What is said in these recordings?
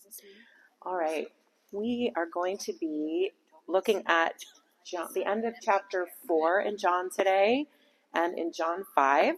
All right, we are going to be looking at John, the end of chapter 4 in John today, and in John 5.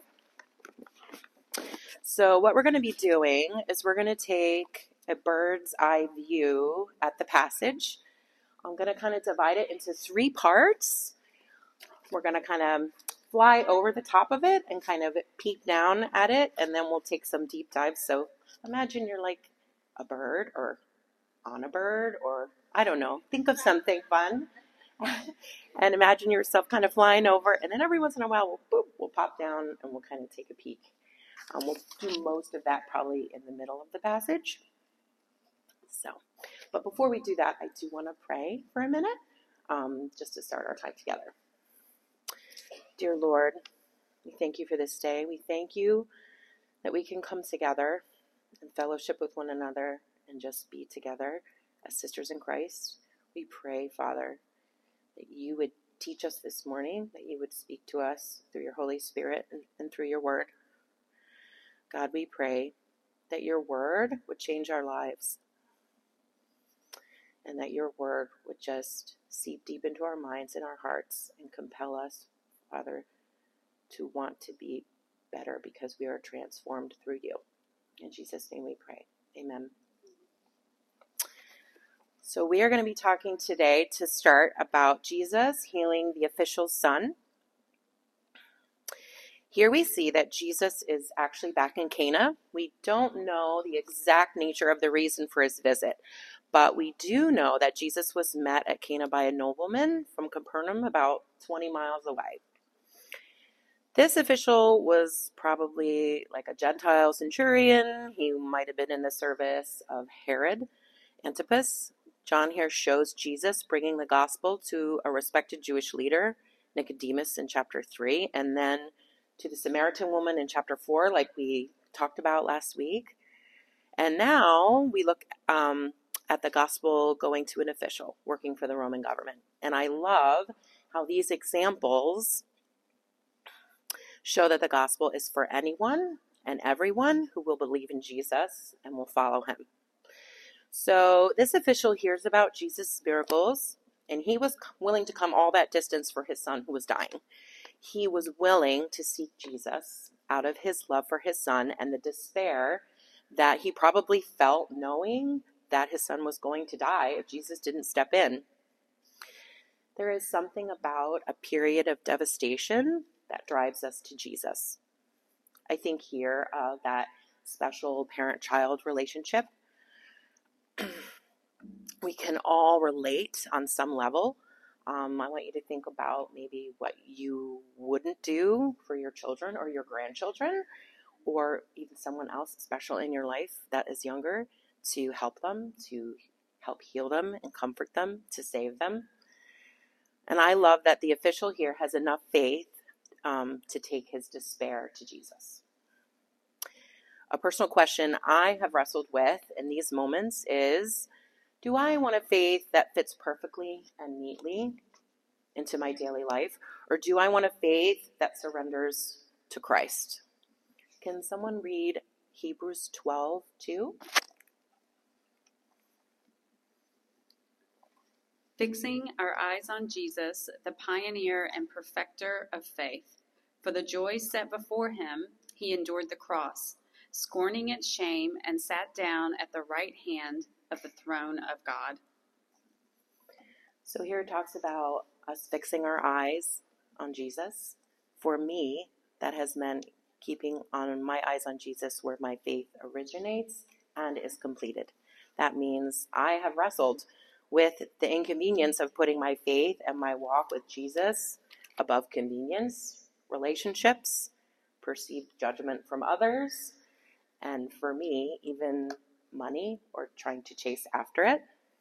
So what we're going to be doing is we're going to take a bird's eye view at the passage. I'm going to kind of divide it into 3 parts. We're going to kind of fly over the top of it and kind of peek down at it, and then we'll take some deep dives. So imagine you're like a bird or on a bird, or I don't know, think of something fun. And imagine yourself kind of flying over, and then every once in a while we'll pop down and we'll kind of take a peek. We'll do most of that probably in the middle of the passage. But before we do that, I do want to pray for a minute, just to start our time together. Dear Lord, we thank you for this day. We thank you that we can come together and fellowship with one another and just be together as sisters in Christ. We pray, Father, that you would teach us this morning, that you would speak to us through your Holy Spirit and through your word. God, we pray that your word would change our lives and that your word would just seep deep into our minds and our hearts and compel us, Father, to want to be better because we are transformed through you. In Jesus' name we pray. Amen. So we are going to be talking today to start about Jesus healing the official's son. Here we see that Jesus is actually back in Cana. We don't know the exact nature of the reason for his visit, but we do know that Jesus was met at Cana by a nobleman from Capernaum, about 20 miles away. This official was probably like a Gentile centurion. He might have been in the service of Herod Antipas. John here shows Jesus bringing the gospel to a respected Jewish leader, Nicodemus, in chapter 3, and then to the Samaritan woman in chapter 4, like we talked about last week. And now we look at the gospel going to an official working for the Roman government. And I love how these examples show that the gospel is for anyone and everyone who will believe in Jesus and will follow him. So this official hears about Jesus' miracles, and he was willing to come all that distance for his son who was dying. He was willing to seek Jesus out of his love for his son and the despair that he probably felt knowing that his son was going to die if Jesus didn't step in. There is something about a period of devastation that drives us to Jesus. I think here of that special parent-child relationship. We can all relate on some level. I want you to think about maybe what you wouldn't do for your children or your grandchildren, or even someone else special in your life that is younger, to help them, to help heal them and comfort them, to save them. And I love that the official here has enough faith to take his despair to Jesus. A personal question I have wrestled with in these moments is, do I want a faith that fits perfectly and neatly into my daily life, or do I want a faith that surrenders to Christ? Can someone read Hebrews 12:2? Fixing our eyes on Jesus, the pioneer and perfecter of faith. For the joy set before him, he endured the cross, scorning its shame, and sat down at the right hand of the throne of God. So here it talks about us fixing our eyes on Jesus. For me, that has meant keeping on my eyes on Jesus where my faith originates and is completed. That means I have wrestled with the inconvenience of putting my faith and my walk with Jesus above convenience, relationships, perceived judgment from others, and for me, even money or trying to chase after it.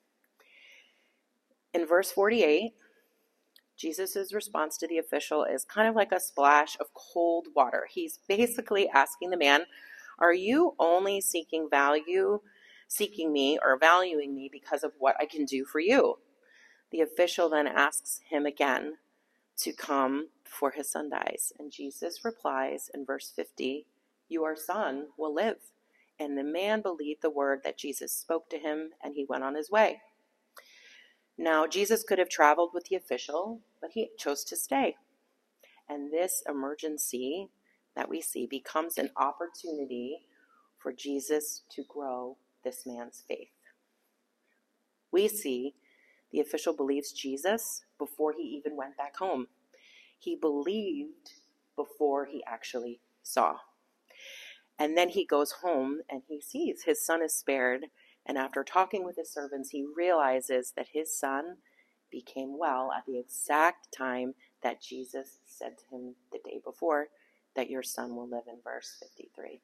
In verse 48, Jesus' response to the official is kind of like a splash of cold water. He's basically asking the man, are you only seeking me or valuing me because of what I can do for you? The official then asks him again to come before his son dies. And Jesus replies in verse 50, your son will live. And the man believed the word that Jesus spoke to him, and he went on his way. Now, Jesus could have traveled with the official, but he chose to stay. And this emergency that we see becomes an opportunity for Jesus to grow this man's faith. We see the official believes Jesus before he even went back home. He believed before he actually saw. And then he goes home and he sees his son is spared. And after talking with his servants, he realizes that his son became well at the exact time that Jesus said to him the day before that your son will live, in verse 53.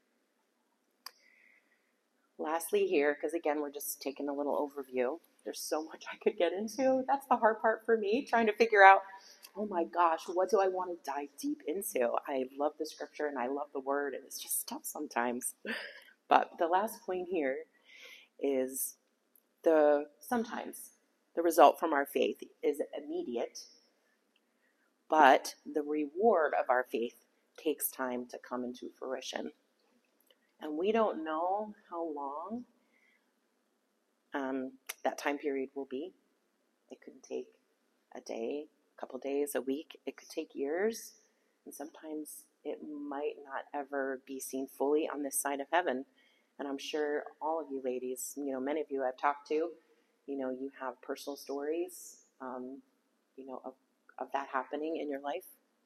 Lastly here, because again, we're just taking a little overview. There's so much I could get into. That's the hard part for me, trying to figure out, oh my gosh, what do I want to dive deep into? I love the scripture and I love the word, and it's just tough sometimes. But the last point here is sometimes the result from our faith is immediate, but the reward of our faith takes time to come into fruition. And we don't know how long that time period will be. It could take a day, a couple days, a week. It could take years. And sometimes it might not ever be seen fully on this side of heaven. And I'm sure all of you ladies, many of you I've talked to, you have personal stories, of that happening in your life.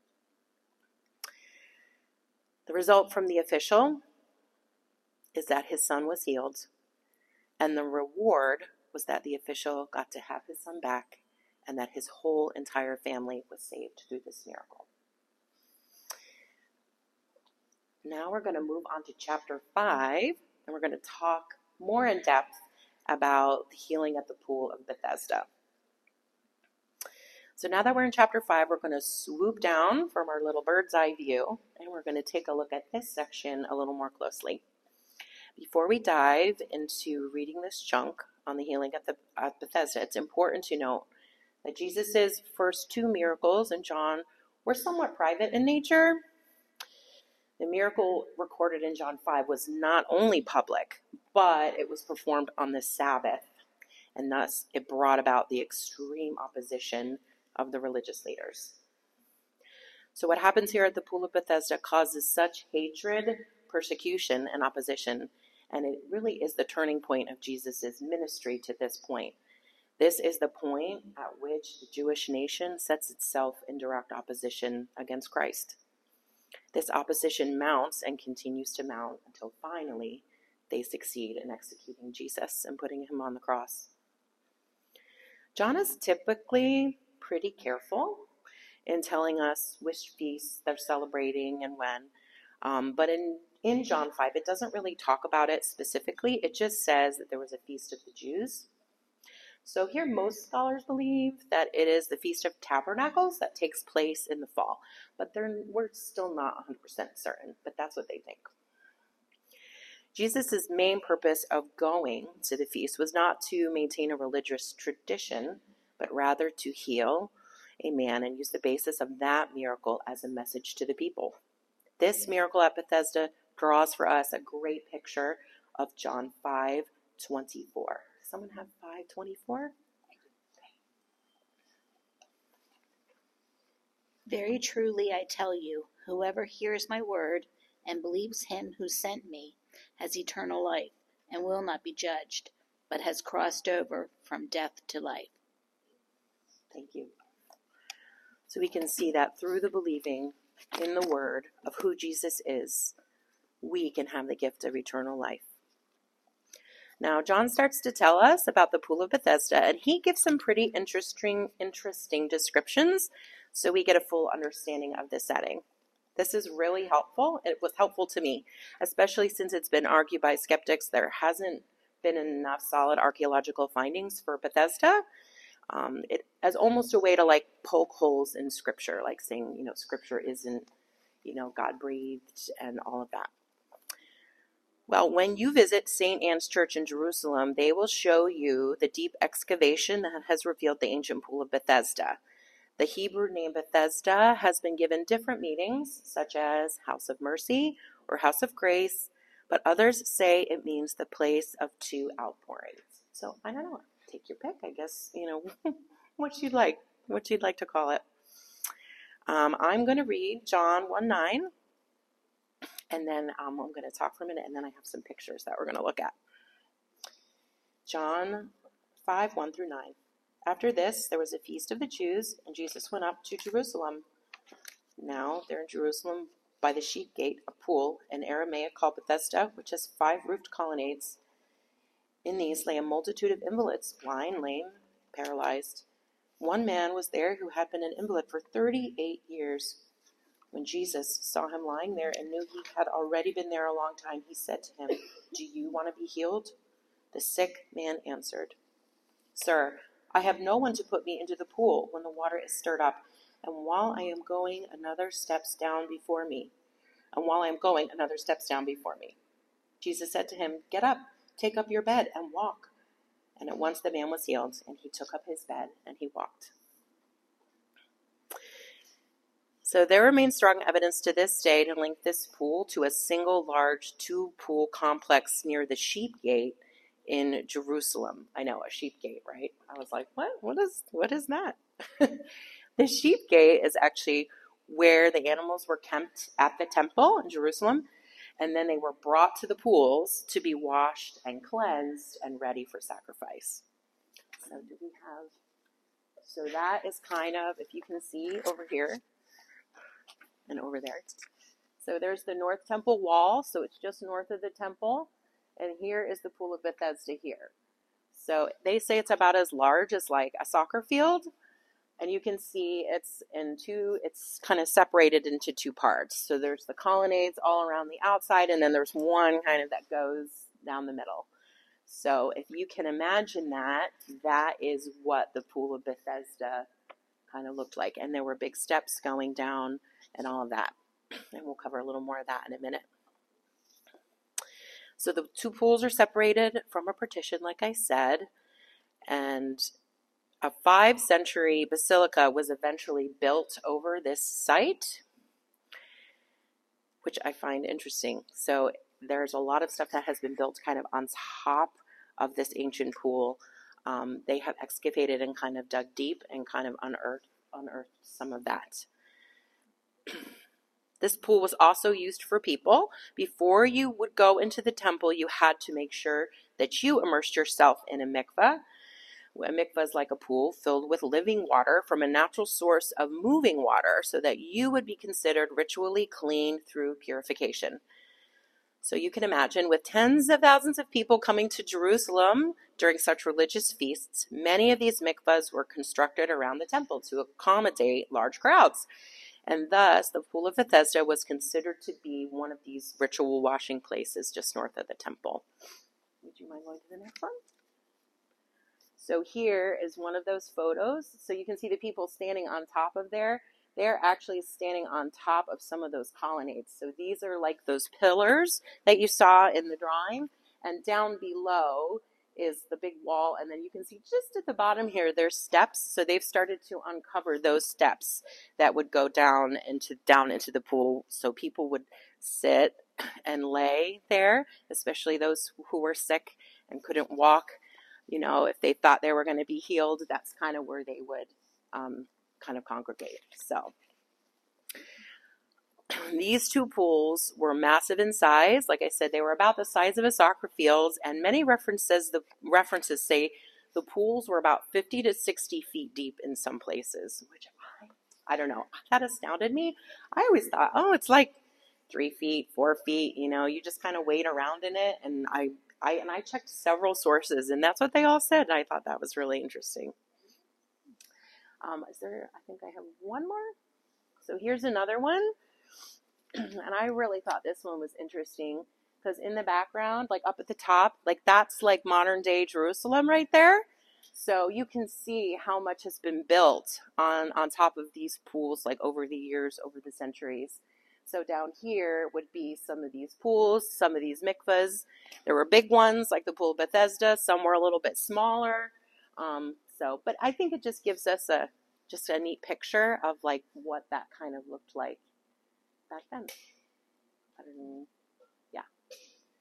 The result from the official is that his son was healed, and the reward was that the official got to have his son back, and that his whole entire family was saved through this miracle. Now we're going to move on to chapter 5, and we're going to talk more in depth about the healing at the pool of Bethesda. So now that we're in chapter 5, we're going to swoop down from our little bird's eye view, and we're going to take a look at this section a little more closely. Before we dive into reading this chunk on the healing at Bethesda, it's important to note that Jesus' first 2 miracles in John were somewhat private in nature. The miracle recorded in John 5 was not only public, but it was performed on the Sabbath, and thus it brought about the extreme opposition of the religious leaders. So what happens here at the Pool of Bethesda causes such hatred, persecution, and opposition, and it really is the turning point of Jesus' ministry to this point. This is the point at which the Jewish nation sets itself in direct opposition against Christ. This opposition mounts and continues to mount until finally they succeed in executing Jesus and putting him on the cross. John is typically pretty careful in telling us which feasts they're celebrating and when. But in John 5, it doesn't really talk about it specifically. It just says that there was a feast of the Jews. So here most scholars believe that it is the Feast of Tabernacles that takes place in the fall. But we're still not 100% certain, but that's what they think. Jesus' main purpose of going to the feast was not to maintain a religious tradition, but rather to heal a man and use the basis of that miracle as a message to the people. This miracle at Bethesda draws for us a great picture of John 5:24. Someone have 5:24? Very truly I tell you, whoever hears my word and believes him who sent me has eternal life and will not be judged, but has crossed over from death to life. Thank you. So we can see that through the believing in the word of who Jesus is, we can have the gift of eternal life. Now, John starts to tell us about the Pool of Bethesda, and he gives some pretty interesting descriptions so we get a full understanding of the setting. This is really helpful. It was helpful to me, especially since it's been argued by skeptics there hasn't been enough solid archaeological findings for Bethesda. It as almost a way to poke holes in Scripture, like saying, Scripture isn't, God-breathed and all of that. Well, when you visit St. Anne's Church in Jerusalem, they will show you the deep excavation that has revealed the ancient Pool of Bethesda. The Hebrew name Bethesda has been given different meanings, such as House of Mercy or House of Grace, but others say it means the place of two outpourings. So I don't know. Take your pick, I guess, what you'd like to call it. I'm going to read John 1:9, and then I'm going to talk for a minute, and then I have some pictures that we're going to look at. John 5:1-9. After this, there was a feast of the Jews, and Jesus went up to Jerusalem. Now, there in Jerusalem, by the sheep gate, a pool, in Aramaic called Bethesda, which has 5 roofed colonnades. In these lay a multitude of invalids, blind, lame, paralyzed. One man was there who had been an invalid for 38 years. When Jesus saw him lying there and knew he had already been there a long time, he said to him, "Do you want to be healed?" The sick man answered, "Sir, I have no one to put me into the pool when the water is stirred up, and while I am going, another steps down before me. Jesus said to him, "Get up, take up your bed, and walk." And at once the man was healed, and he took up his bed, and he walked. So there remains strong evidence to this day to link this pool to a single large 2-pool complex near the sheep gate in Jerusalem. I know, a sheep gate, right? I was like, what is that? The sheep gate is actually where the animals were kept at the temple in Jerusalem, and then they were brought to the pools to be washed and cleansed and ready for sacrifice. So that is kind of, if you can see over here and over there. So there's the North Temple wall, so it's just north of the temple, and here is the Pool of Bethesda here. So they say it's about as large as like a soccer field, and you can see it's kind of separated into 2 parts. So there's the colonnades all around the outside, and then there's one kind of that goes down the middle. So if you can imagine that is what the Pool of Bethesda kind of looked like. And there were big steps going down and all of that. And we'll cover a little more of that in a minute. So the 2 pools are separated from a partition, like I said, and a 5th-century basilica was eventually built over this site, which I find interesting. So there's a lot of stuff that has been built kind of on top of this ancient pool. They have excavated and kind of dug deep and kind of unearthed some of that. This pool was also used for people. Before you would go into the temple, you had to make sure that you immersed yourself in a mikveh. A mikveh is like a pool filled with living water from a natural source of moving water so that you would be considered ritually clean through purification. So you can imagine, with tens of thousands of people coming to Jerusalem during such religious feasts, many of these mikvahs were constructed around the temple to accommodate large crowds. And thus, the Pool of Bethesda was considered to be one of these ritual washing places just north of the temple. Would you mind going to the next one? So here is one of those photos. So you can see the people standing on top of there. They're actually standing on top of some of those colonnades. So these are like those pillars that you saw in the drawing. And down below is the big wall. And then you can see just at the bottom here, there's steps. So they've started to uncover those steps that would go down into the pool. So people would sit and lay there, especially those who were sick and couldn't walk. If they thought they were going to be healed, that's kind of where they would kind of congregate. So these 2 pools were massive in size. Like I said, they were about the size of a soccer field, and many references say the pools were about 50 to 60 feet deep in some places, which I don't know. That astounded me. I always thought, it's like 3 feet, 4 feet. You just kind of wade around in it, and I checked several sources, and that's what they all said. I thought that was really interesting. I think I have one more. So here's another one. And I really thought this one was interesting because in the background, like up at the top, like that's like modern day Jerusalem right there. So you can see how much has been built on top of these pools, like over the years, over the centuries. So down here would be some of these pools, some of these mikvahs. There were big ones like the Pool of Bethesda. Some were a little bit smaller. But I think it just gives us a neat picture of like what that kind of looked like back then. Yeah.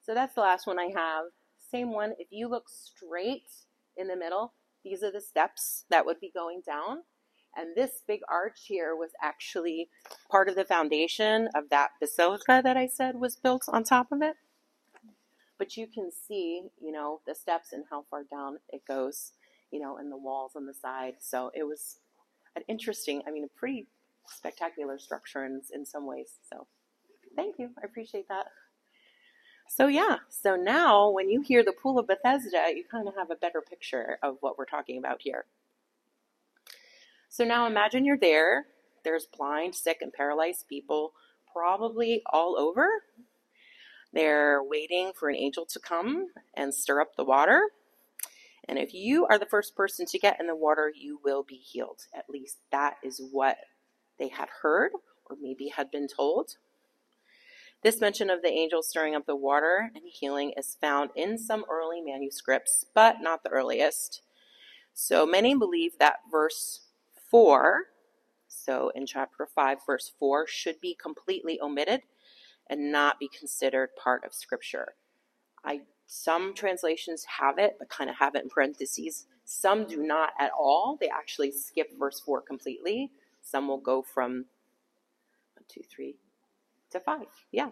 So that's the last one I have. Same one. If you look straight in the middle, these are the steps that would be going down. And this big arch here was actually part of the foundation of that basilica that I said was built on top of it. But you can see, the steps and how far down it goes, and the walls on the side. So it was an interesting, a pretty spectacular structure in some ways. So thank you. I appreciate that. So now when you hear the Pool of Bethesda, you kind of have a better picture of what we're talking about here. So now imagine you're there. There's blind, sick, and paralyzed people probably all over. They're waiting for an angel to come and stir up the water. And if you are the first person to get in the water, you will be healed. At least that is what they had heard or maybe had been told. This mention of the angel stirring up the water and healing is found in some early manuscripts, but not the earliest. So many believe that verse 4, so in chapter 5, verse 4, should be completely omitted and not be considered part of Scripture. Some translations have it, but kind of have it in parentheses. Some do not at all. They actually skip verse 4 completely. Some will go from 1, 2, 3 to 5. Yeah.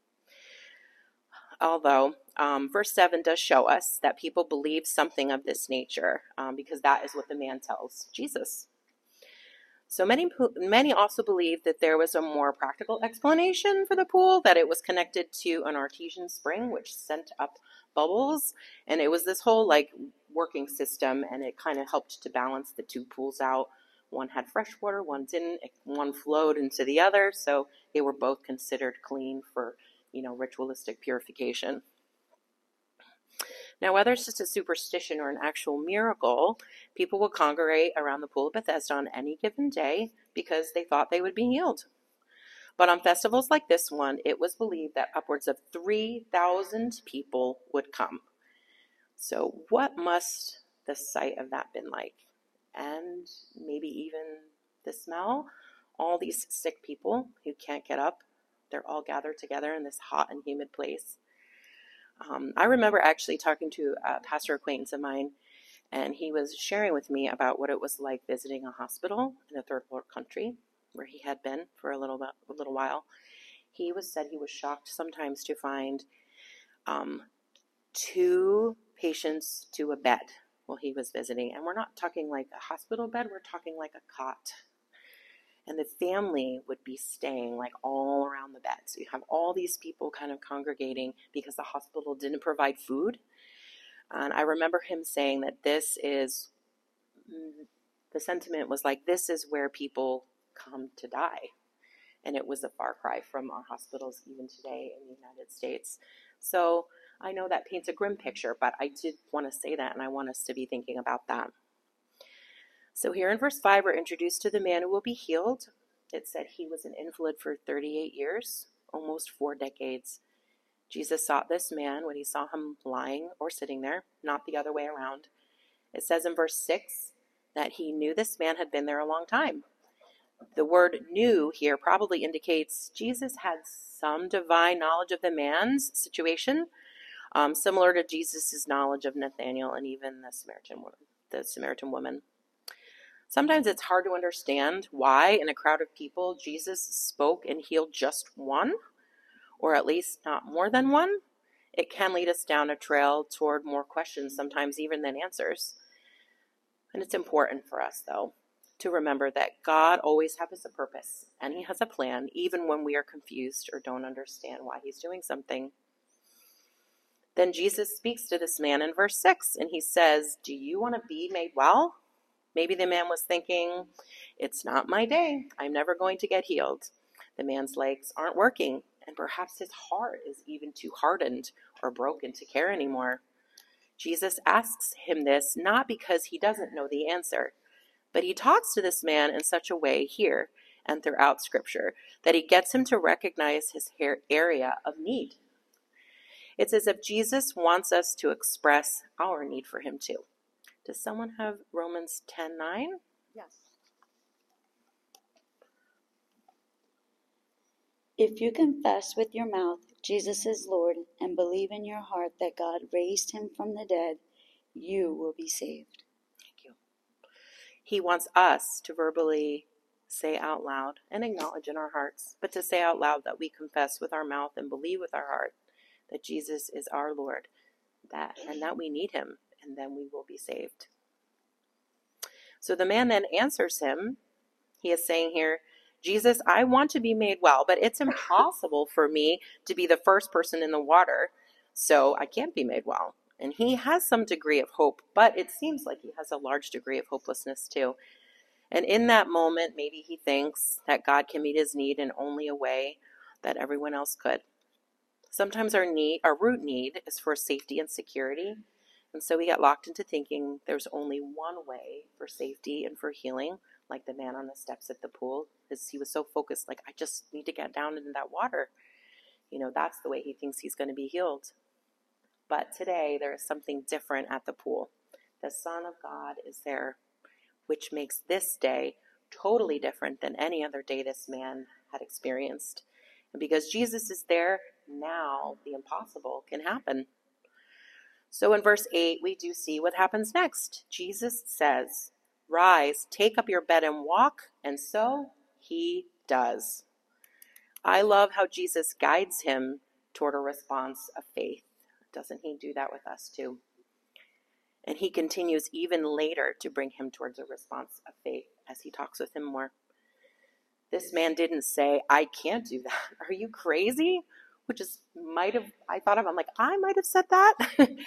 Although verse 7 does show us that people believe something of this nature because that is what the man tells Jesus. So many also believe that there was a more practical explanation for the pool, that it was connected to an artesian spring which sent up bubbles, and it was this whole working system, and it kind of helped to balance the two pools out. One had fresh water, one didn't. One flowed into the other, so they were both considered clean for ritualistic purification. Now, whether it's just a superstition or an actual miracle, people would congregate around the Pool of Bethesda on any given day because they thought they would be healed. But on festivals like this one, it was believed that upwards of 3,000 people would come. So what must the sight of that been like? And maybe even the smell? All these sick people who can't get up, they're all gathered together in this hot and humid place. I remember actually talking to a pastor acquaintance of mine, and he was sharing with me about what it was like visiting a hospital in a third world country where he had been for a little while. He said he was shocked sometimes to find 2 patients to a bed while he was visiting. And we're not talking like a hospital bed, we're talking like a cot. And the family would be staying all around the bed. So you have all these people kind of congregating because the hospital didn't provide food. And I remember him saying that the sentiment was this is where people come to die. And it was a far cry from our hospitals even today in the United States. So I know that paints a grim picture, but I did want to say that, and I want us to be thinking about that. So here in verse 5, we're introduced to the man who will be healed. It said he was an invalid for 38 years, almost 4 decades. Jesus sought this man when he saw him lying or sitting there, not the other way around. It says in verse 6 that he knew this man had been there a long time. The word knew here probably indicates Jesus had some divine knowledge of the man's situation, similar to Jesus' knowledge of Nathanael and even the Samaritan woman. Sometimes it's hard to understand why in a crowd of people Jesus spoke and healed just one, or at least not more than one. It can lead us down a trail toward more questions, sometimes even than answers. And it's important for us, though, to remember that God always has a purpose, and he has a plan, even when we are confused or don't understand why he's doing something. Then Jesus speaks to this man in verse 6, and he says, "Do you want to be made well?" Maybe the man was thinking, "It's not my day. I'm never going to get healed." The man's legs aren't working, and perhaps his heart is even too hardened or broken to care anymore. Jesus asks him this not because he doesn't know the answer, but he talks to this man in such a way here and throughout Scripture that he gets him to recognize his area of need. It's as if Jesus wants us to express our need for him too. Does someone have Romans 10:9? Yes. If you confess with your mouth Jesus is Lord and believe in your heart that God raised him from the dead, you will be saved. Thank you. He wants us to verbally say out loud and acknowledge in our hearts, but to say out loud that we confess with our mouth and believe with our heart that Jesus is our Lord, and that we need him, and then we will be saved. So the man then answers him. He is saying here, Jesus, I want to be made well, but it's impossible for me to be the first person in the water, so I can't be made well. And he has some degree of hope, but it seems like he has a large degree of hopelessness too. And in that moment, maybe he thinks that God can meet his need in only a way that everyone else could. Sometimes our root need is for safety and security. And so we get locked into thinking there's only one way for safety and for healing, like the man on the steps at the pool, because he was so focused, like, I just need to get down into that water. That's the way he thinks he's going to be healed. But today, there is something different at the pool. The Son of God is there, which makes this day totally different than any other day this man had experienced. And because Jesus is there, now the impossible can happen. So in verse 8, we do see what happens next. Jesus says, "Rise, take up your bed and walk," and so he does. I love how Jesus guides him toward a response of faith. Doesn't he do that with us too? And he continues even later to bring him towards a response of faith as he talks with him more. This man didn't say, "I can't do that. Are you crazy?" Which is I thought of, I'm like, I might have said that.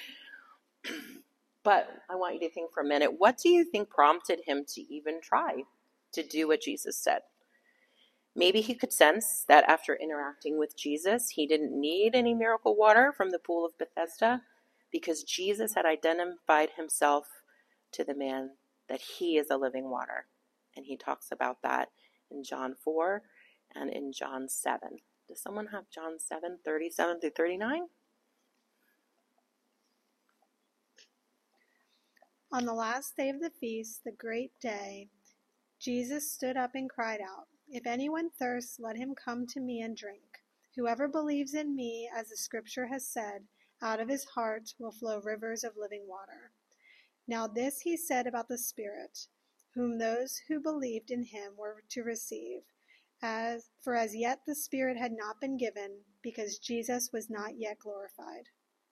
But I want you to think for a minute, what do you think prompted him to even try to do what Jesus said? Maybe he could sense that after interacting with Jesus, he didn't need any miracle water from the pool of Bethesda, because Jesus had identified himself to the man that he is a living water. And he talks about that in John 4 and in John 7. Does someone have John 7, 37 through 39? On the last day of the feast, the great day, Jesus stood up and cried out, "If anyone thirsts, let him come to me and drink. Whoever believes in me, as the scripture has said, out of his heart will flow rivers of living water." Now this he said about the Spirit, whom those who believed in him were to receive. For as yet the Spirit had not been given, because Jesus was not yet glorified.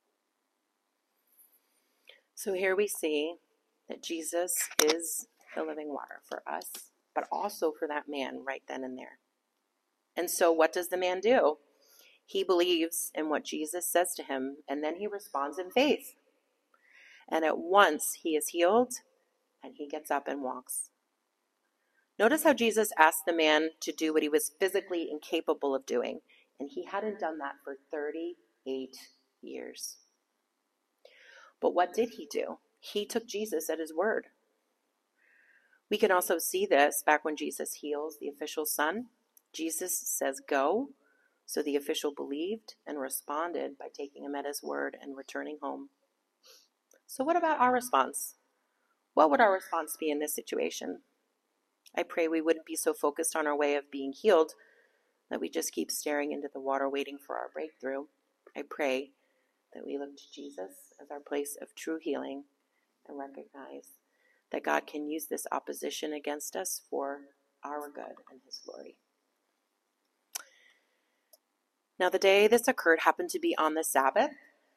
So here we see that Jesus is the living water for us, but also for that man right then and there. And so what does the man do? He believes in what Jesus says to him, and then he responds in faith. And at once he is healed, and he gets up and walks. Notice how Jesus asked the man to do what he was physically incapable of doing, and he hadn't done that for 38 years. But what did he do? He took Jesus at his word. We can also see this back when Jesus heals the official's son. Jesus says, "Go." So the official believed and responded by taking him at his word and returning home. So what about our response? What would our response be in this situation? I pray we wouldn't be so focused on our way of being healed that we just keep staring into the water waiting for our breakthrough. I pray that we look to Jesus as our place of true healing and recognize that God can use this opposition against us for our good and his glory. Now, the day this occurred happened to be on the Sabbath.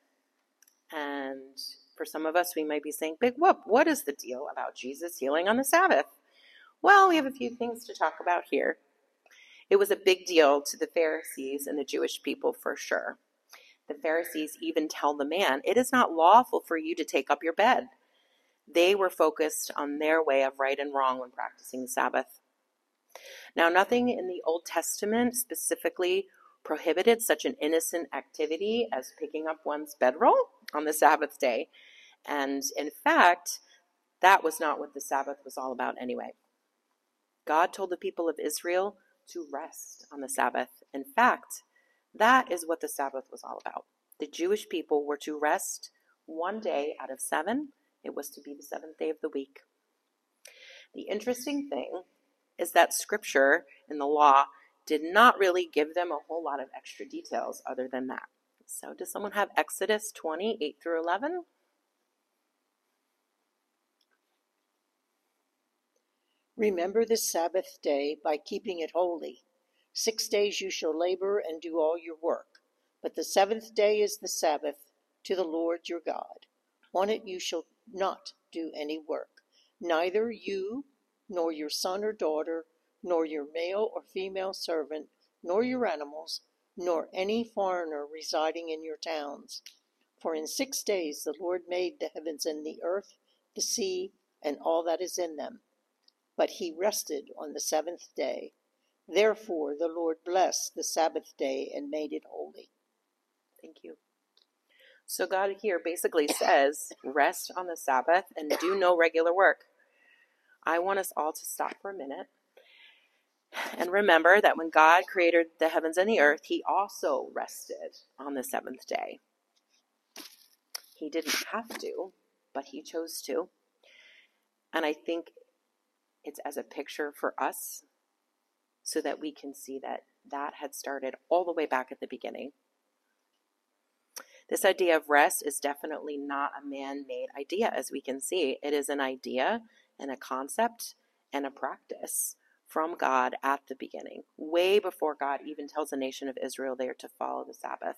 And for some of us, we might be saying, "Big whoop, what is the deal about Jesus healing on the Sabbath?" Well, we have a few things to talk about here. It was a big deal to the Pharisees and the Jewish people for sure. The Pharisees even tell the man, "It is not lawful for you to take up your bed." They were focused on their way of right and wrong when practicing the Sabbath. Now, nothing in the Old Testament specifically prohibited such an innocent activity as picking up one's bedroll on the Sabbath day. And in fact, that was not what the Sabbath was all about anyway. God told the people of Israel to rest on the Sabbath. In fact, that is what the Sabbath was all about. The Jewish people were to rest one day out of 7. It was to be the 7th day of the week. The interesting thing is that Scripture and the law did not really give them a whole lot of extra details other than that. So does someone have Exodus 20, 8 through 11? Remember the Sabbath day by keeping it holy. 6 days you shall labor and do all your work, but the seventh day is the Sabbath to the Lord your God. On it you shall not do any work, neither you, nor your son or daughter, nor your male or female servant, nor your animals, nor any foreigner residing in your towns. For in 6 days the Lord made the heavens and the earth, the sea, and all that is in them. But he rested on the seventh day. Therefore the Lord blessed the Sabbath day and made it holy. Thank you. So God here basically says, rest on the Sabbath and do no regular work. I want us all to stop for a minute and remember that when God created the heavens and the earth, he also rested on the seventh day. He didn't have to, but he chose to. And I think it's as a picture for us so that we can see that that had started all the way back at the beginning. This idea of rest is definitely not a man-made idea, as we can see. It is an idea and a concept and a practice from God at the beginning, way before God even tells the nation of Israel they are to follow the Sabbath.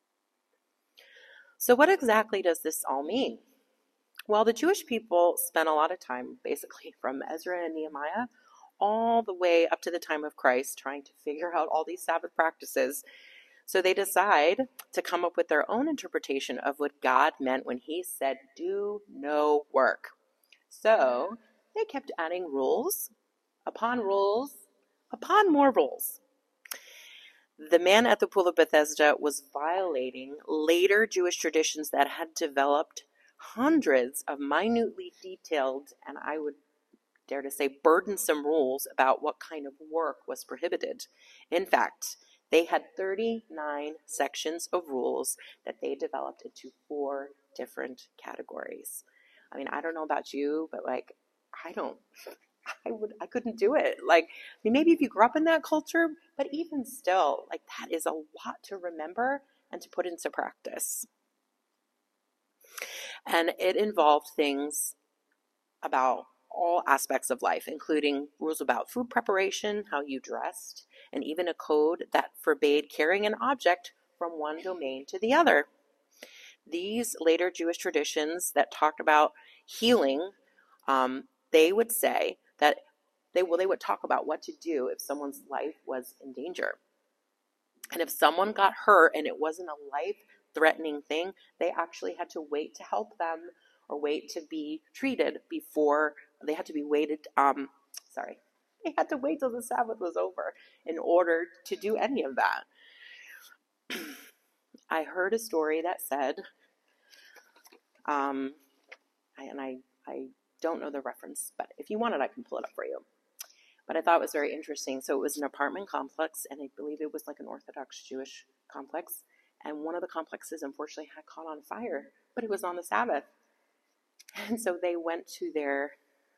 So what exactly does this all mean? Well, the Jewish people spent a lot of time, basically from Ezra and Nehemiah, all the way up to the time of Christ, trying to figure out all these Sabbath practices. So they decide to come up with their own interpretation of what God meant when he said, do no work. So they kept adding rules upon more rules. The man at the pool of Bethesda was violating later Jewish traditions that had developed hundreds of minutely detailed, and I would dare to say burdensome rules about what kind of work was prohibited. In fact, they had 39 sections of rules that they developed into 4 different categories. I mean, I don't know about you, but I couldn't do it. Maybe if you grew up in that culture, but even still, that is a lot to remember and to put into practice. And it involved things about all aspects of life, including rules about food preparation, how you dressed, and even a code that forbade carrying an object from one domain to the other. These later Jewish traditions that talked about healing, they would say that they would talk about what to do if someone's life was in danger. And if someone got hurt and it wasn't a life-threatening thing, they actually had to wait to help them or wait to be treated before they had to be they had to wait till the Sabbath was over in order to do any of that. I heard a story that said, I don't know the reference, but if you want it, I can pull it up for you. But I thought it was very interesting. So it was an apartment complex, and I believe it was like an Orthodox Jewish complex. And one of the complexes, unfortunately, had caught on fire, but it was on the Sabbath. And so they went to their,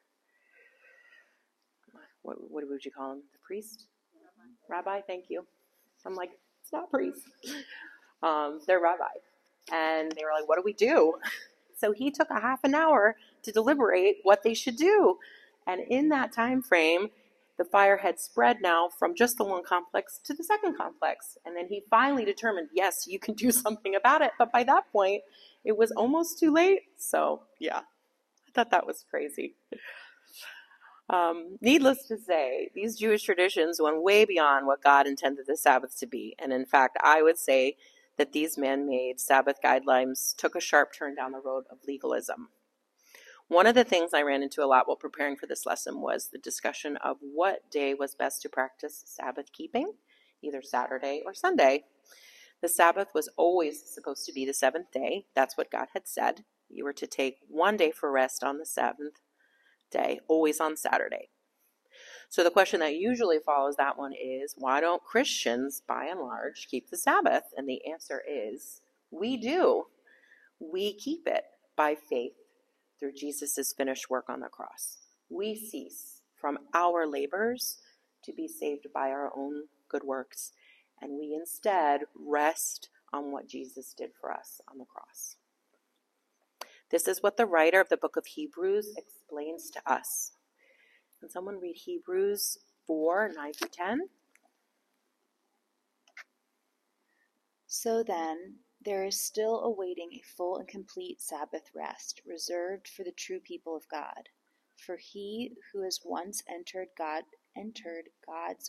what would you call him? The priest? Rabbi, thank you. I'm like, it's not priest. Their rabbi. And they were like, what do we do? So he took a half an hour to deliberate what they should do. And in that time frame, the fire had spread now from just the one complex to the second complex. And then he finally determined, yes, you can do something about it. But by that point, it was almost too late. So, yeah, I thought that was crazy. Needless to say, these Jewish traditions went way beyond what God intended the Sabbath to be. And in fact, I would say that these man-made Sabbath guidelines took a sharp turn down the road of legalism. One of the things I ran into a lot while preparing for this lesson was the discussion of what day was best to practice Sabbath keeping, either Saturday or Sunday. The Sabbath was always supposed to be the seventh day. That's what God had said. You were to take one day for rest on the seventh day, always on Saturday. So the question that usually follows that one is, why don't Christians, by and large, keep the Sabbath? And the answer is, we do. We keep it by faith through Jesus' finished work on the cross. We cease from our labors to be saved by our own good works, and we instead rest on what Jesus did for us on the cross. This is what the writer of the book of Hebrews explains to us. Can someone read Hebrews 4:9-10? So then, there is still awaiting a full and complete Sabbath rest, reserved for the true people of God. For he who has once entered God's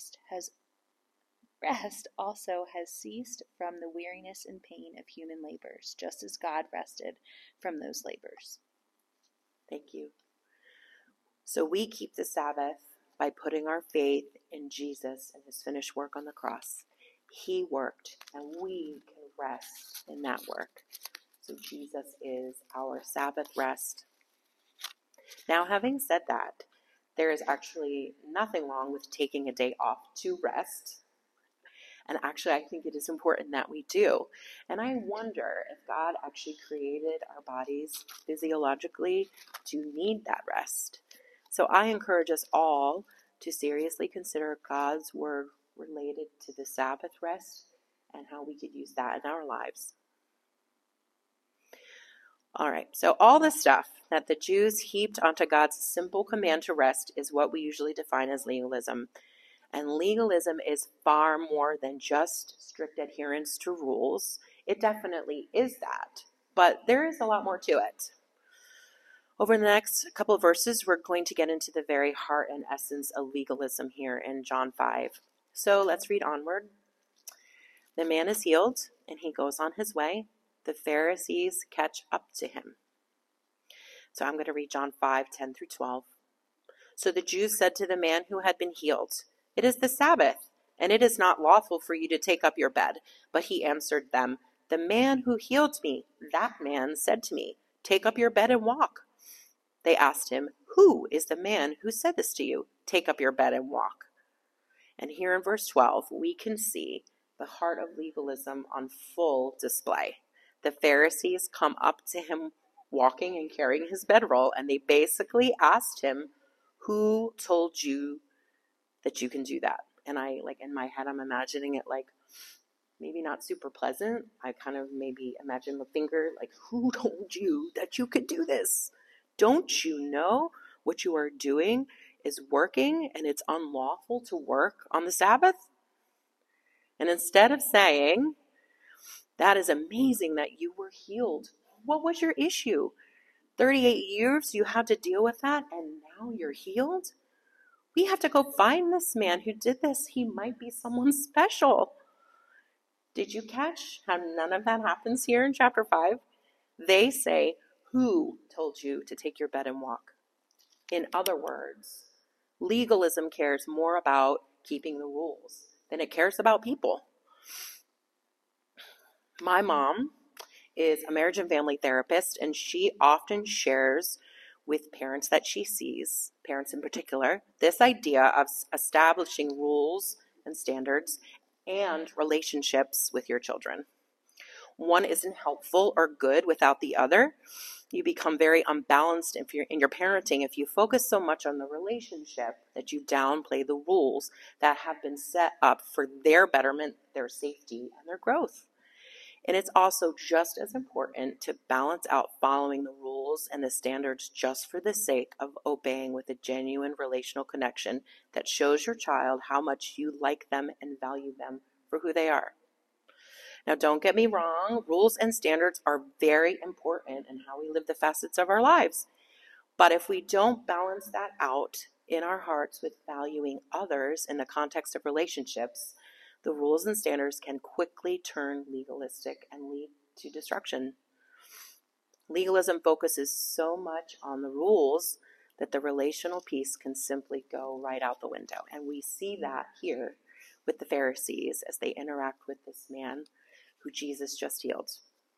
rest also has ceased from the weariness and pain of human labors, just as God rested from those labors. Thank you. So we keep the Sabbath by putting our faith in Jesus and his finished work on the cross. He worked, and we can rest in that work. So Jesus is our Sabbath rest. Now, having said that, there is actually nothing wrong with taking a day off to rest. And actually, I think it is important that we do. And I wonder if God actually created our bodies physiologically to need that rest. So I encourage us all to seriously consider God's word related to the Sabbath rest and how we could use that in our lives. All right, so all the stuff that the Jews heaped onto God's simple command to rest is what we usually define as legalism. And legalism is far more than just strict adherence to rules. It definitely is that, but there is a lot more to it. Over the next couple of verses, we're going to get into the very heart and essence of legalism here in John 5. So let's read onward. The man is healed, and he goes on his way. The Pharisees catch up to him. So I'm going to read John 5:10-12. So the Jews said to the man who had been healed, "It is the Sabbath, and it is not lawful for you to take up your bed." But he answered them, "The man who healed me, that man said to me, 'Take up your bed and walk.'" They asked him, "Who is the man who said this to you? Take up your bed and walk." And here in verse 12, we can see the heart of legalism on full display. The Pharisees come up to him walking and carrying his bedroll, and they basically asked him, "Who told you that you can do that?" And I, in my head, I'm imagining it maybe not super pleasant. I kind of maybe imagine the finger, "Who told you that you could do this? Don't you know what you are doing is working, and it's unlawful to work on the Sabbath?" And instead of saying, "That is amazing that you were healed. What was your issue? 38 years you had to deal with that, and now you're healed? We have to go find this man who did this. He might be someone special." Did you catch how none of that happens here in chapter 5? They say, "Who told you to take your bed and walk?" In other words, legalism cares more about keeping the rules than it cares about people. My mom is a marriage and family therapist, and she often shares with parents that she sees, parents in particular, this idea of establishing rules and standards and relationships with your children. One isn't helpful or good without the other. You become very unbalanced in your parenting if you focus so much on the relationship that you downplay the rules that have been set up for their betterment, their safety, and their growth. And it's also just as important to balance out following the rules and the standards just for the sake of obeying with a genuine relational connection that shows your child how much you like them and value them for who they are. Now, don't get me wrong, rules and standards are very important in how we live the facets of our lives. But if we don't balance that out in our hearts with valuing others in the context of relationships, the rules and standards can quickly turn legalistic and lead to destruction. Legalism focuses so much on the rules that the relational piece can simply go right out the window. And we see that here with the Pharisees as they interact with this man who Jesus just healed.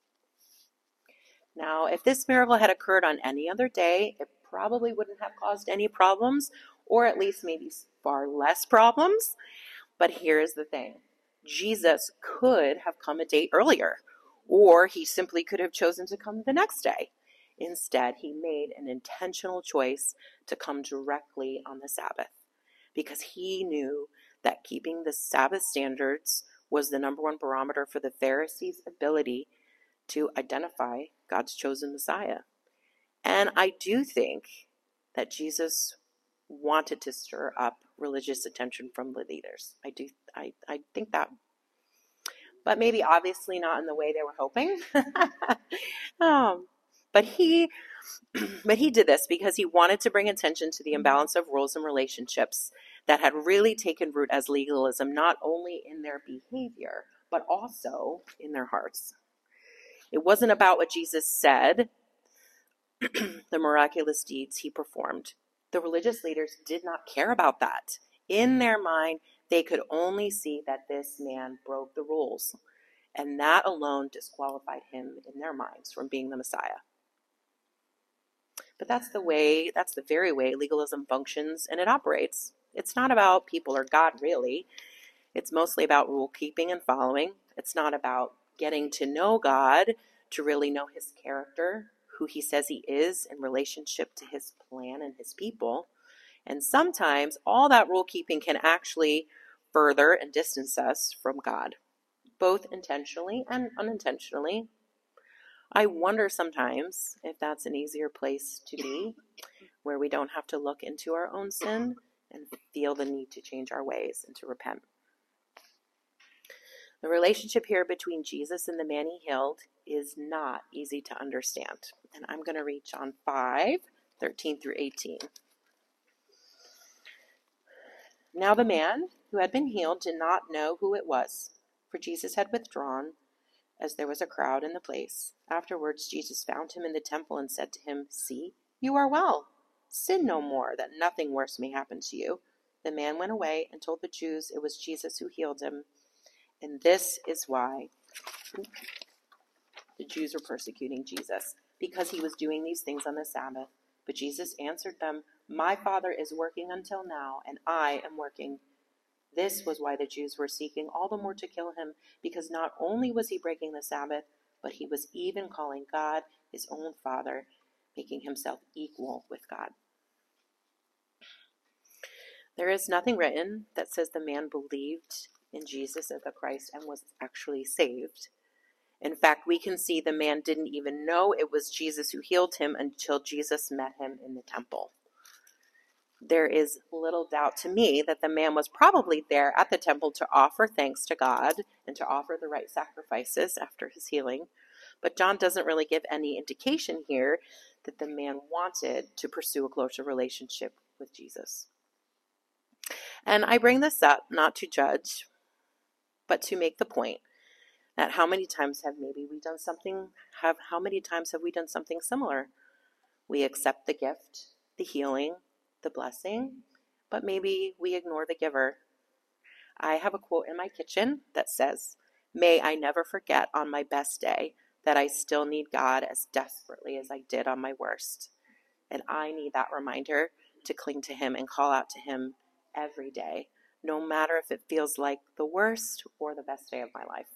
Now, if this miracle had occurred on any other day, it probably wouldn't have caused any problems, or at least maybe far less problems. But here's the thing. Jesus could have come a day earlier, or he simply could have chosen to come the next day. Instead, he made an intentional choice to come directly on the Sabbath because he knew that keeping the Sabbath standards was the number one barometer for the Pharisees' ability to identify God's chosen Messiah. And I do think that Jesus wanted to stir up religious attention from the leaders. I think that. But maybe obviously not in the way they were hoping. But he did this because he wanted to bring attention to the imbalance of roles and relationships that had really taken root as legalism, not only in their behavior, but also in their hearts. It wasn't about what Jesus said, the miraculous deeds he performed. The religious leaders did not care about that. In their mind, they could only see that this man broke the rules, and that alone disqualified him in their minds from being the Messiah. But that's the very way legalism functions and it operates. It's not about people or God, really. It's mostly about rule keeping and following. It's not about getting to know God, to really know his character, who he says he is in relationship to his plan and his people. And sometimes all that rule keeping can actually further and distance us from God, both intentionally and unintentionally. I wonder sometimes if that's an easier place to be, where we don't have to look into our own sin and feel the need to change our ways and to repent. The relationship here between Jesus and the man he healed is not easy to understand. And I'm going to read John 5:13 through 18. Now the man who had been healed did not know who it was, for Jesus had withdrawn, as there was a crowd in the place. Afterwards, Jesus found him in the temple and said to him, "See, you are well. Sin no more, that nothing worse may happen to you." The man went away and told the Jews it was Jesus who healed him. And this is why the Jews were persecuting Jesus, because he was doing these things on the Sabbath. But Jesus answered them, "My Father is working until now, and I am working." This was why the Jews were seeking all the more to kill him, because not only was he breaking the Sabbath, but he was even calling God his own Father, making himself equal with God. There is nothing written that says the man believed in Jesus as the Christ and was actually saved. In fact, we can see the man didn't even know it was Jesus who healed him until Jesus met him in the temple. There is little doubt to me that the man was probably there at the temple to offer thanks to God and to offer the right sacrifices after his healing. But John doesn't really give any indication here that the man wanted to pursue a closer relationship with Jesus. And I bring this up not to judge, but to make the point that how many times have we done something similar? We accept the gift, the healing, the blessing, but maybe we ignore the giver. I have a quote in my kitchen that says, "May I never forget on my best day that I still need God as desperately as I did on my worst." And I need that reminder to cling to him and call out to him every day, no matter if it feels like the worst or the best day of my life.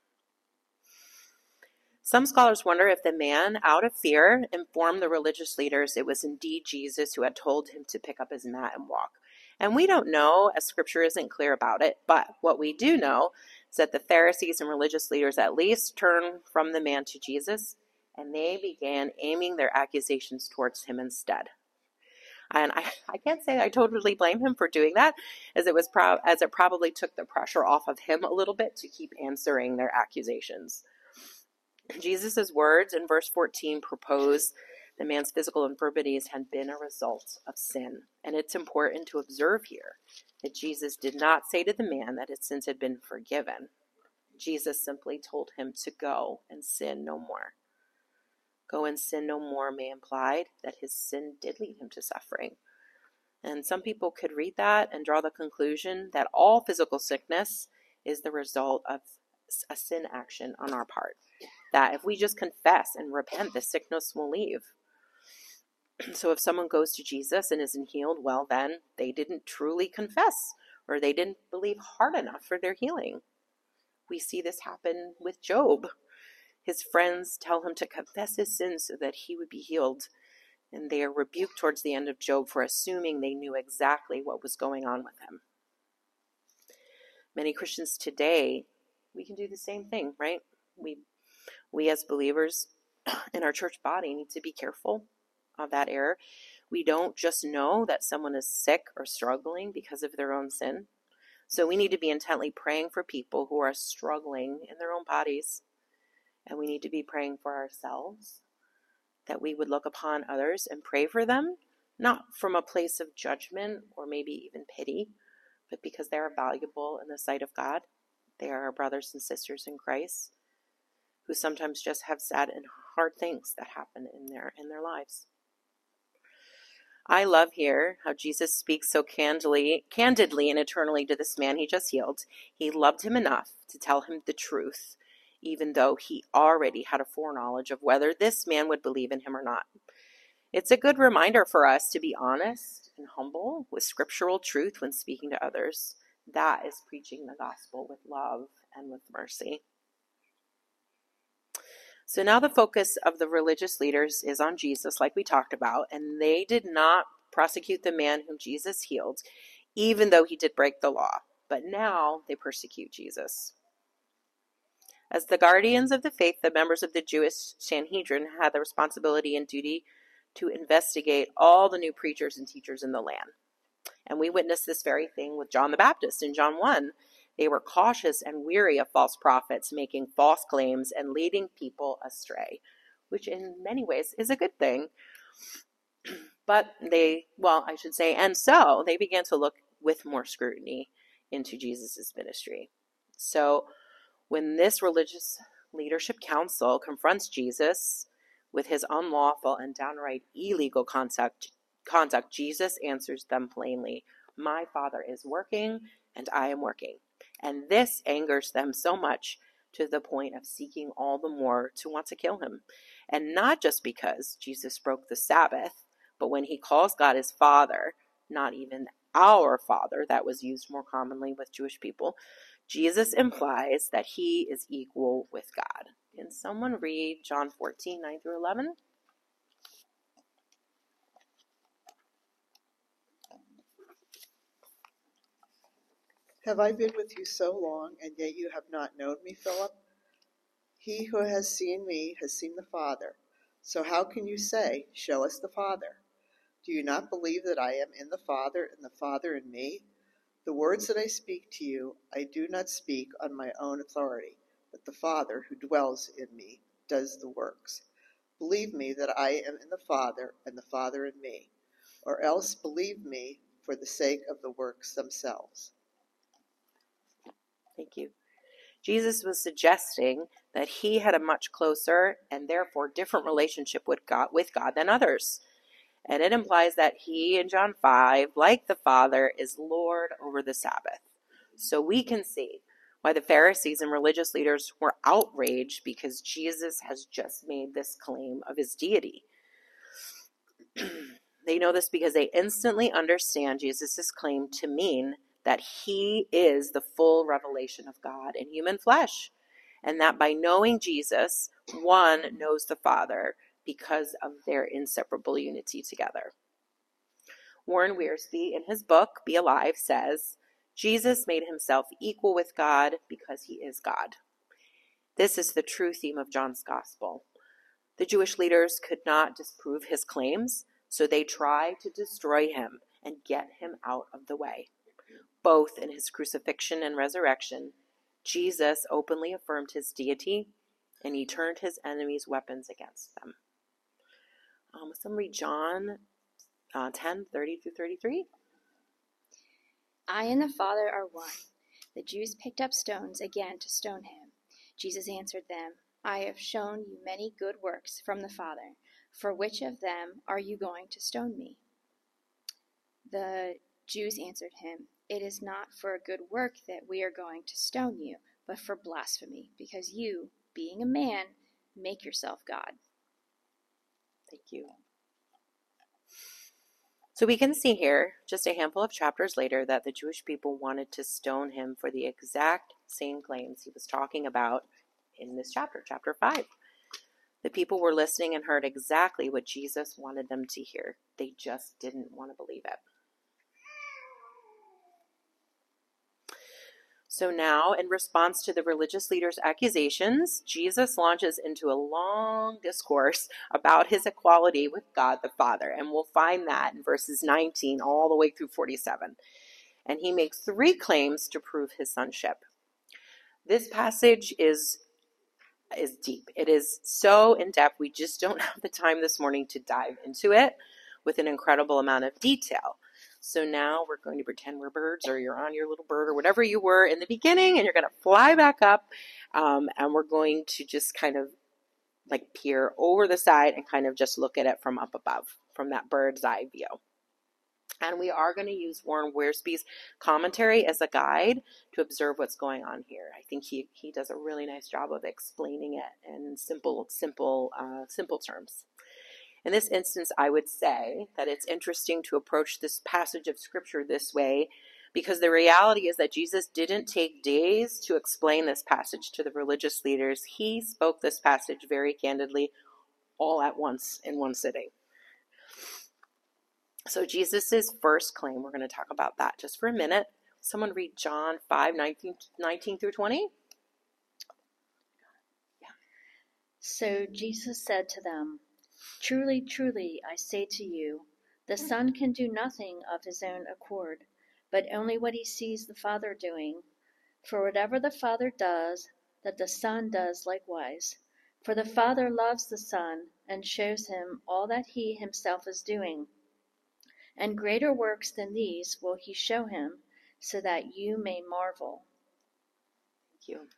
Some scholars wonder if the man, out of fear, informed the religious leaders it was indeed Jesus who had told him to pick up his mat and walk. And we don't know, as scripture isn't clear about it, but what we do know is that the Pharisees and religious leaders at least turned from the man to Jesus, and they began aiming their accusations towards him instead. And I can't say I totally blame him for doing that, as it probably took the pressure off of him a little bit to keep answering their accusations. Jesus' words in verse 14 propose the man's physical infirmities had been a result of sin. And it's important to observe here that Jesus did not say to the man that his sins had been forgiven. Jesus simply told him to go and sin no more. Go and sin no more may imply that his sin did lead him to suffering. And some people could read that and draw the conclusion that all physical sickness is the result of a sin action on our part. That if we just confess and repent, the sickness will leave. So if someone goes to Jesus and isn't healed, well, then they didn't truly confess, or they didn't believe hard enough for their healing. We see this happen with Job. His friends tell him to confess his sins so that he would be healed. And they are rebuked towards the end of Job for assuming they knew exactly what was going on with him. Many Christians today, we can do the same thing, right? We as believers in our church body need to be careful of that error. We don't just know that someone is sick or struggling because of their own sin. So we need to be intently praying for people who are struggling in their own bodies. And we need to be praying for ourselves, that we would look upon others and pray for them, not from a place of judgment or maybe even pity, but because they are valuable in the sight of God. They are our brothers and sisters in Christ who sometimes just have sad and hard things that happen in their lives. I love here how Jesus speaks so candidly and eternally to this man he just healed. He loved him enough to tell him the truth, even though he already had a foreknowledge of whether this man would believe in him or not. It's a good reminder for us to be honest and humble with scriptural truth when speaking to others. That is preaching the gospel with love and with mercy. So now the focus of the religious leaders is on Jesus, like we talked about, and they did not prosecute the man whom Jesus healed, even though he did break the law. But now they persecute Jesus. As the guardians of the faith, the members of the Jewish Sanhedrin had the responsibility and duty to investigate all the new preachers and teachers in the land. And we witnessed this very thing with John the Baptist in John 1. They were cautious and weary of false prophets making false claims and leading people astray, which in many ways is a good thing. But and so they began to look with more scrutiny into Jesus' ministry. So when this religious leadership council confronts Jesus with his unlawful and downright illegal conduct, Jesus answers them plainly, "My Father is working and I am working." And this angers them so much to the point of seeking all the more to want to kill him. And not just because Jesus broke the Sabbath, but when he calls God his Father, not even our Father, that was used more commonly with Jewish people, Jesus implies that he is equal with God. Can someone read John 14, 9 through 11? Have I been with you so long, and yet you have not known me, Philip? He who has seen me has seen the Father. So how can you say, 'Show us the Father'? Do you not believe that I am in the Father, and the Father in me? The words that I speak to you, I do not speak on my own authority, but the Father who dwells in me does the works. Believe me that I am in the Father, and the Father in me, or else believe me for the sake of the works themselves. Thank you. Jesus was suggesting that he had a much closer and therefore different relationship with God than others. And it implies that he, in John 5, like the Father, is Lord over the Sabbath. So we can see why the Pharisees and religious leaders were outraged because Jesus has just made this claim of his deity. They know this because they instantly understand Jesus' claim to mean that he is the full revelation of God in human flesh, and that by knowing Jesus, one knows the Father because of their inseparable unity together. Warren Wiersbe, in his book, Be Alive, says, Jesus made himself equal with God because he is God. This is the true theme of John's gospel. The Jewish leaders could not disprove his claims, so they tried to destroy him and get him out of the way. Both in his crucifixion and resurrection, Jesus openly affirmed his deity, and he turned his enemies' weapons against them. Some read John 10, 30 through 33. I and the Father are one. The Jews picked up stones again to stone him. Jesus answered them, I have shown you many good works from the Father. For which of them are you going to stone me? The Jews answered him, It is not for a good work that we are going to stone you, but for blasphemy, because you, being a man, make yourself God. Thank you. So we can see here, just a handful of chapters later, that the Jewish people wanted to stone him for the exact same claims he was talking about in this chapter, chapter 5. The people were listening and heard exactly what Jesus wanted them to hear. They just didn't want to believe it. So now, in response to the religious leaders' accusations, Jesus launches into a long discourse about his equality with God the Father. And we'll find that in verses 19 all the way through 47. And he makes 3 claims to prove his sonship. This passage is deep. It is so in-depth. We just don't have the time this morning to dive into it with an incredible amount of detail. So now we're going to pretend we're birds, or you're on your little bird, or whatever you were in the beginning, and you're going to fly back up, and we're going to just kind of like peer over the side and kind of just look at it from up above, from that bird's eye view. And we are going to use Warren Wiersbe's commentary as a guide to observe what's going on here. I think he does a really nice job of explaining it in simple terms. In this instance, I would say that it's interesting to approach this passage of Scripture this way, because the reality is that Jesus didn't take days to explain this passage to the religious leaders. He spoke this passage very candidly all at once in one sitting. So Jesus' first claim, we're going to talk about that just for a minute. Someone read John 5:19 through 20. Yeah. So Jesus said to them, "Truly, truly, I say to you, the Son can do nothing of his own accord, but only what he sees the Father doing. For whatever the Father does, that the Son does likewise. For the Father loves the Son and shows him all that he himself is doing. And greater works than these will he show him, so that you may marvel." Thank you.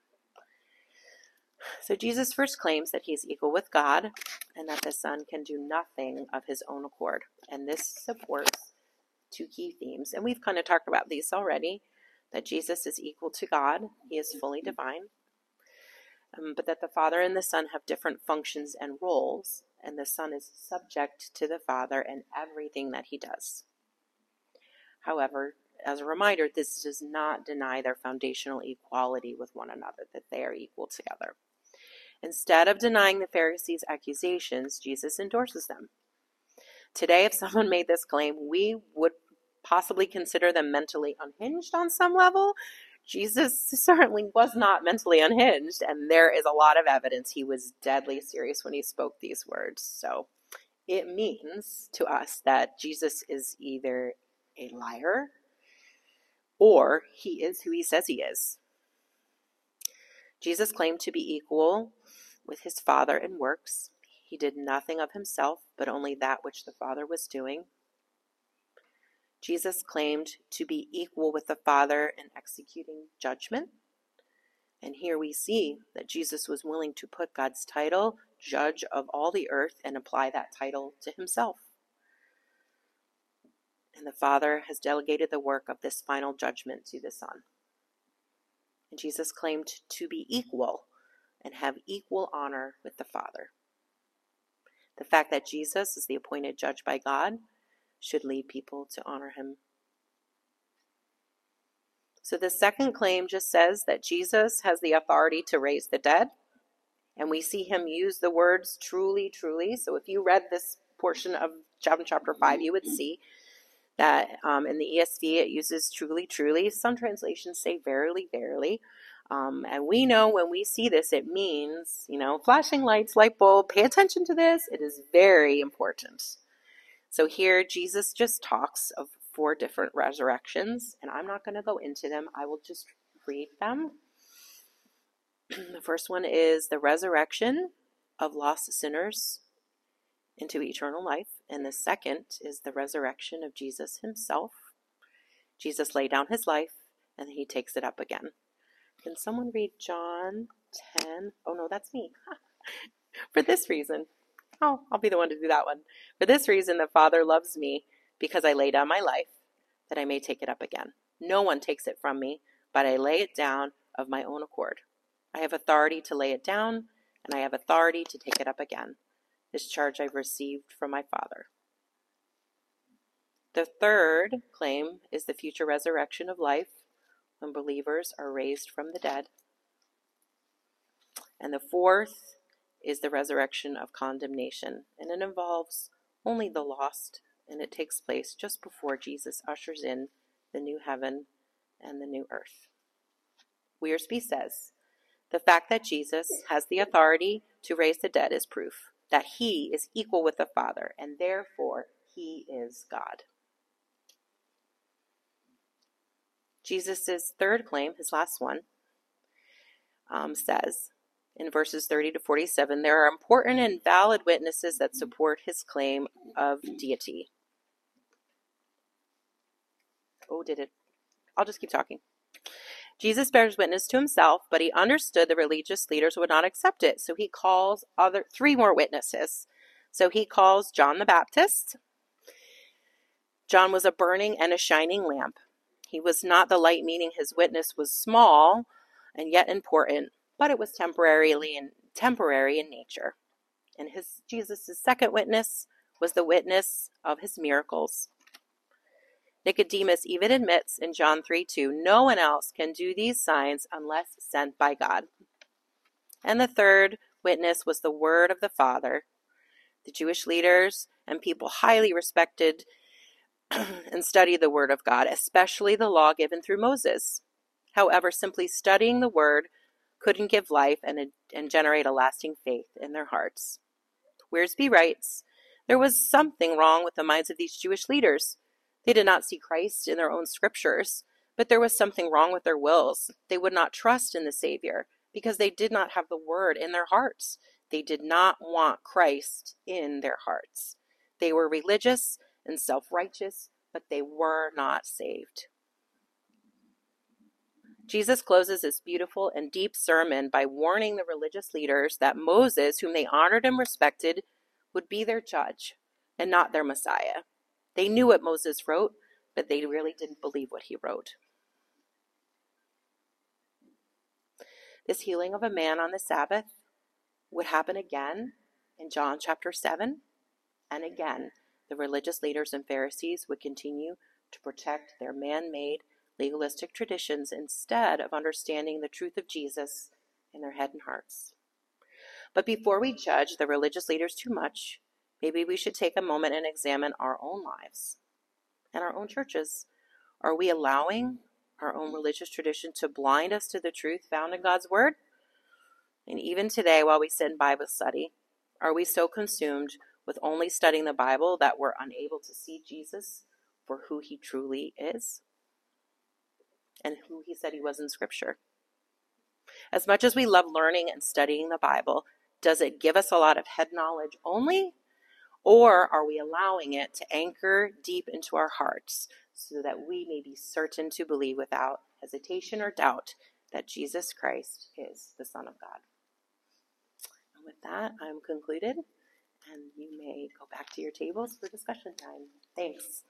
So Jesus first claims that he's equal with God and that the Son can do nothing of his own accord. And this supports 2 key themes. And we've kind of talked about these already, that Jesus is equal to God. He is fully divine. But that the Father and the Son have different functions and roles, and the Son is subject to the Father in everything that he does. However, as a reminder, this does not deny their foundational equality with one another, that they are equal together. Instead of denying the Pharisees' accusations, Jesus endorses them. Today, if someone made this claim, we would possibly consider them mentally unhinged on some level. Jesus certainly was not mentally unhinged, and there is a lot of evidence he was deadly serious when he spoke these words. So it means to us that Jesus is either a liar or he is who he says he is. Jesus claimed to be equal with his Father in works. He did nothing of himself, but only that which the Father was doing. Jesus claimed to be equal with the Father in executing judgment. And here we see that Jesus was willing to put God's title, Judge of all the earth, and apply that title to himself. And the Father has delegated the work of this final judgment to the Son. And Jesus claimed to be equal and have equal honor with the Father. The fact that Jesus is the appointed judge by God should lead people to honor him. So the second claim just says that Jesus has the authority to raise the dead. And we see him use the words truly, truly. So if you read this portion of John chapter 5, you would see that in the ESV it uses truly, truly. Some translations say verily, verily. And we know when we see this, it means, flashing lights, light bulb, pay attention to this. It is very important. So here Jesus just talks of 4 different resurrections, and I'm not going to go into them. I will just read them. The first one is the resurrection of lost sinners into eternal life, and the second is the resurrection of Jesus himself. Jesus laid down his life, and he takes it up again. Can someone read John 10? Oh, no, that's me. For this reason. Oh, I'll be the one to do that one. For this reason, the Father loves me, because I lay down my life, that I may take it up again. No one takes it from me, but I lay it down of my own accord. I have authority to lay it down, and I have authority to take it up again. This charge I've received from my Father. The third claim is the future resurrection of life, when believers are raised from the dead. And the fourth is the resurrection of condemnation, and it involves only the lost, and it takes place just before Jesus ushers in the new heaven and the new earth. Wiersbe says, the fact that Jesus has the authority to raise the dead is proof that he is equal with the Father, and therefore he is God. Jesus' third claim, his last one, says in verses 30 to 47, there are important and valid witnesses that support his claim of deity. I'll just keep talking. Jesus bears witness to himself, but he understood the religious leaders would not accept it, so he calls three more witnesses. So he calls John the Baptist. John was a burning and a shining lamp. He was not the light, meaning his witness was small and yet important, but it was temporary in nature. And Jesus' second witness was the witness of his miracles. Nicodemus even admits in John 3:2, no one else can do these signs unless sent by God. And the third witness was the word of the Father. The Jewish leaders and people highly respected and studied the word of God, especially the law given through Moses. However, simply studying the word couldn't give life and generate a lasting faith in their hearts. Wiersbe writes, there was something wrong with the minds of these Jewish leaders. They did not see Christ in their own scriptures, but there was something wrong with their wills. They would not trust in the Savior because they did not have the word in their hearts. They did not want Christ in their hearts. They were religious and self-righteous, but they were not saved. Jesus closes this beautiful and deep sermon by warning the religious leaders that Moses, whom they honored and respected, would be their judge and not their Messiah. They knew what Moses wrote, but they really didn't believe what he wrote. This healing of a man on the Sabbath would happen again in John chapter 7. And again, the religious leaders and Pharisees would continue to protect their man-made legalistic traditions instead of understanding the truth of Jesus in their head and hearts. But before we judge the religious leaders too much, maybe we should take a moment and examine our own lives and our own churches. Are we allowing our own religious tradition to blind us to the truth found in God's word? And even today, while we sit in Bible study, are we so consumed with only studying the Bible that we're unable to see Jesus for who he truly is and who he said he was in Scripture? As much as we love learning and studying the Bible, does it give us a lot of head knowledge only? Or are we allowing it to anchor deep into our hearts so that we may be certain to believe without hesitation or doubt that Jesus Christ is the Son of God? And with that, I'm concluded, and you may go back to your tables for discussion time. Thanks.